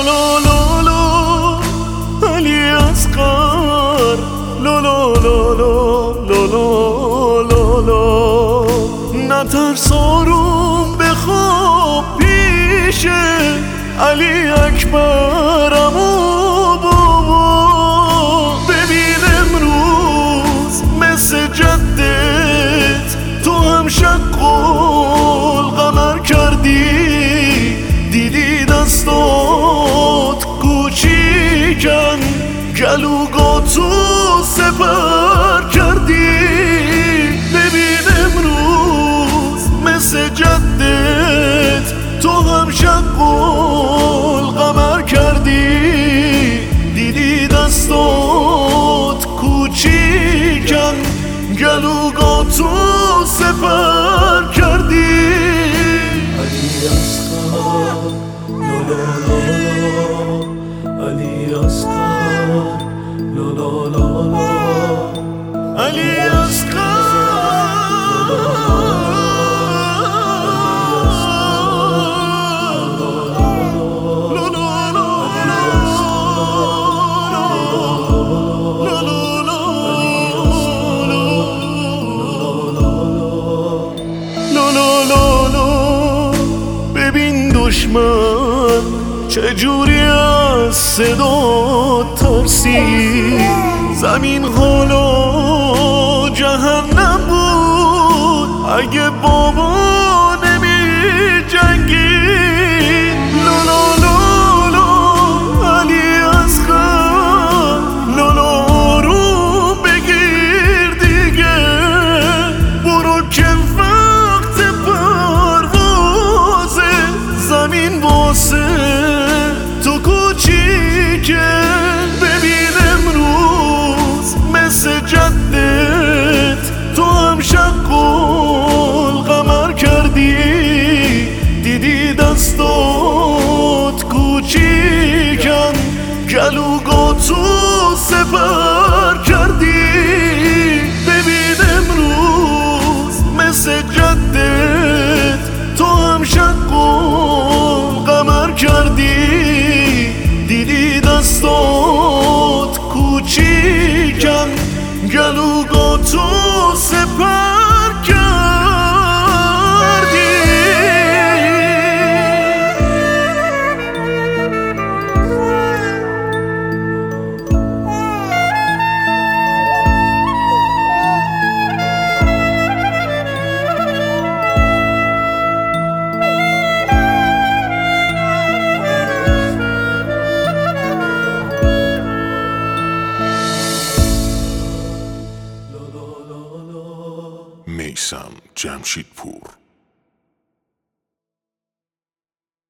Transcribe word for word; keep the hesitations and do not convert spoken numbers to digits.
لا لا لا علی اصغر، لا لا لا لا لا لا لا لا نترس آروم بخواب پیش علی اکبرم و بابا. ببین امروز مثل جدت تو هم شق القمر کردی، دیدی دستات کوچیکن گلوگاتو سپر کردی. ببین امروز مثل جدت تو هم شق القمر کردی، دیدی دستات کوچیکن گلوگاتو سپر کردی. علی اصغر لا لا لا علی اصغر لا لا لا علی اصغر دشمن چجوری از صدا ترسی، زمین حالا جهنم بود اگه بابا نمی جنگید. لا لا لا لا علی اصغر، لا لا آروم بگیر دیگه، برو که وقت پروازه، زمین واسه تو کوچیکه. ببین امروز مثل جدت تو هم شق القمر کردی، دیدی دستات کوچیکن گلوگاتو سپر کردی. ببین امروز مثل جدت تو هم شق القمر کردی، دیدی دستات کوچیکن گلوگاتو سپر کردی. میثم جمشیدپور.